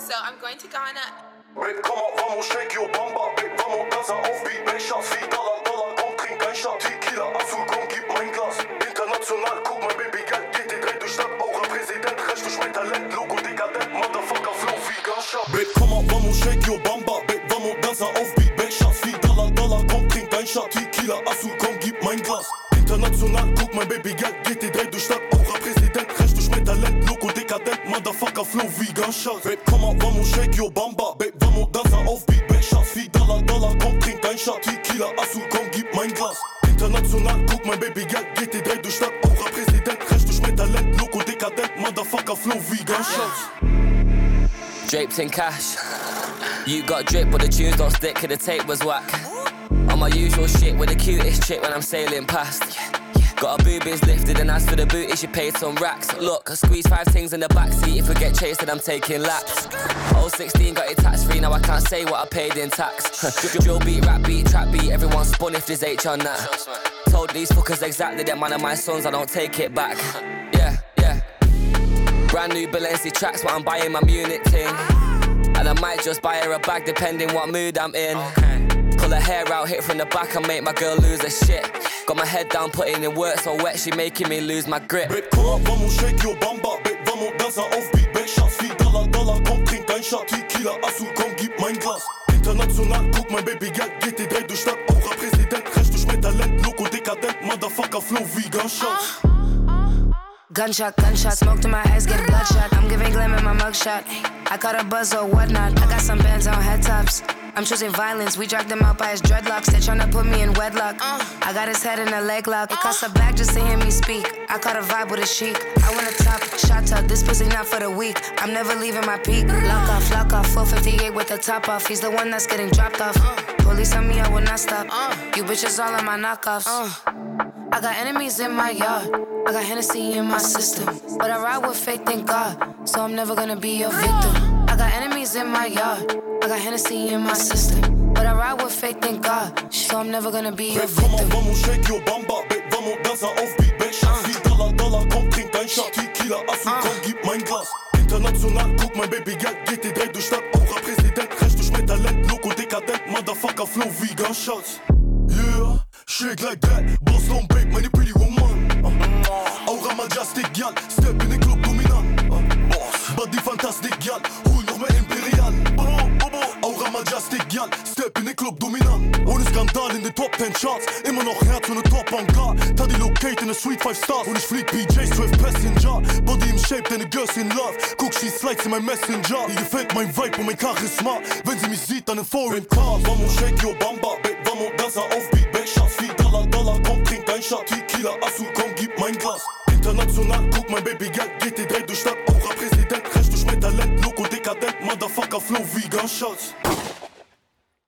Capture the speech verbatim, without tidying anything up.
So I'm going to Ghana. Babe, komm mal, vamos, shake your bamba. Babe, vamos, dansa auf Beat, Bechers, vier Dollar, Dollar, komm, trink ein Shot. Tequila, Azul, komm, gib mein Glas. International, guck mal, Baby, Geld geht die Dreh durch Stadt. Auch ein Präsident, recht durch mein Talent. Logo, dekadent, Motherfucker, Flow, wie Gascha. Babe, komm mal, vamos, shake your bamba. Babe, vamos, dansa auf Beat, Bechers, vier Dollar, Dollar, komm, trink ein Shot. Tequila, Azul, komm, gib mein Glas. International, guck mal, Baby, Geld geht die Dreh durch Stadt. Auch ein Präsident, recht durch mein Talent. Logo, dekadent, Motherfucker, Flow, wie Gascha. Babe, komm mal, vamos, shake your bamba. Babe, vamos, dansa auf Beat, Bechers, vier Dollar, Dollar, komm, trink ein Shot. Tequila, Azul, komm, gib mein Glas. International, guck mein Baby, Geld geht die Dreh durch Stadt. Auch ein Präsident, recht durch mein Talent. Loco, dekadent, Motherfucker, Flow, wie Gascha. Draped in cash. You got drip, but the tunes don't stick, cause the tape was whack. On my usual shit with the cutest chick when I'm sailing past. Got her boobies lifted, and as for the booty, she paid some racks. Look, I squeeze five things in the backseat. If we get chased, then I'm taking laps. oh sixteen got it tax free, now I can't say what I paid in tax. Drill beat, rap beat, trap beat, everyone spun if there's H on that. Told these fuckers exactly that man of my sons, I don't take it back. Yeah, yeah. Brand new Balenci tracks, but I'm buying my Munich ting. And I might just buy her a bag depending what mood I'm in. Pull her hair out, hit from the back and make my girl lose her shit. Got my head down, putting in work so wet, she making me lose my grip. Babe, komm mal, vamos, shake your bamba. Babe, vamos, dansa auf Beat, Bechers, vier Dollar, Dollar, komm, trink ein Shot. Tequila, Azul, komm, gib mein Glas. International, guck mein Baby, Geld geht die Dreh durch Stadt. Auch ein Präsident, recht durch mein Talent. Loco, dekadent, Motherfucker, Flow, wie Gascha. Gunshot, gunshot, smoke to my eyes, get bloodshot. I'm giving glam in my mugshot. I caught a buzz or whatnot. I got some bands on head tops. I'm choosing violence. We dragged him out by his dreadlocks. They're tryna put me in wedlock. I got his head in a leg lock. It costs a bag just to hear me speak. I caught a vibe with a chic. I want a top shot up. This pussy not for the weak. I'm never leaving my peak. Lock off, lock off. four fifty-eight with the top off. He's the one that's getting dropped off. Police on me, I will not stop. You bitches all on my knockoffs. I got enemies in my yard. I got Hennessy in my system. But I ride with faith, thank God. So I'm never gonna be your victim. I got enemies in my yard. I got Hennessy in my system. But I ride with faith, thank God. So I'm never gonna be your victim. Babe, vamos, shake your bamba. Babe, vamos, dansa auf Beat, Bechers, vier Dollar, Dollar, komm, trink ein Shot. Tequila, Azul, komm, gib mein Glas. International, guck mein Baby, Geld geht die Dreh durch Stadt. Auch ein Präsident, recht durch mein Talent. Loco, dekadent, Motherfucker, Flow, wie Gascha. Yeah, shake like that. Boss don't break, meine pretty woman. uh. Aura majestic, gal. Step in the club, dominant. uh. Body fantastic, gal. Hol noch mehr Imperial. Aura majestic, gal. Step in the club, dominant. Ohne Skandal in den Top ten Charts. Immer noch Herz und ne Top on guard. Taddy locate in a Suite five Stars. Und ich flieg B Js, zwölf Passenger. Body im Shape, deine Girls in love. Guck, she slides in mein Messenger. Ihr gefällt mein Vibe und mein Charisma. Wenn sie mich sieht, dann in Foreign Car. Vamos, shake your bamba. Babe, vamos, dansa auf Beat, Bechers, vier Dollar, Dollar, komm, trink ein Shot. Tequila, Azul, komm, gib mein Glas. International, guck mein Baby, Geld geht die Dreh durch Stadt. Auch ein Präsident, recht durch mein Talent. Loco, dekadent, Motherfucker, Flow, wie Gunshots.